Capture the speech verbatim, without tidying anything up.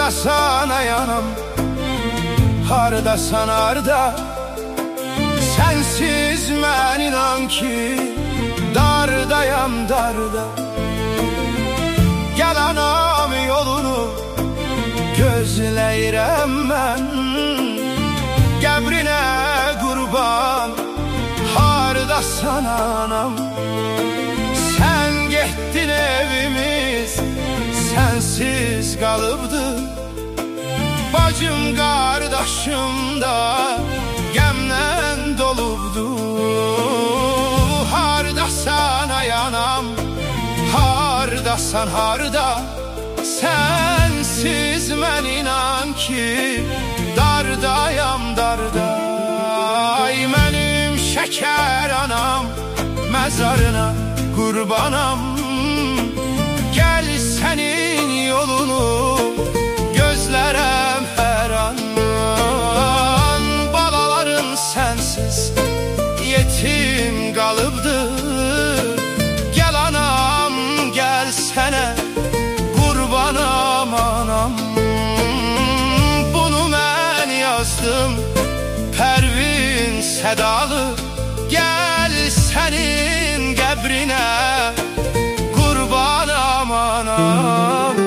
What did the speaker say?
Harda sana yanam, hardasan harda. Sensiz mən inan ki dardayam darda. Gel anam yolunu gözləyirəm mən, qəbrinə qurban hardasan anam. Sen getdin evimiz sensiz qalıbdı. Bacım qardaşım da qəmlə dolubdu. Hardasan ay anam, hardasan harda. Sensiz mən inan ki dardayam darda. Ay mənim şəkər anam, məzarına qurbanam. Gel senin yolunu gözlərəm hər an. Balaların sensiz yetim qalıbdı. Gel anam gel sənə qurbanam anam. Bunu mən yazdım Pərvin sədalı. Gel senin qəbrinə qurbanam anam.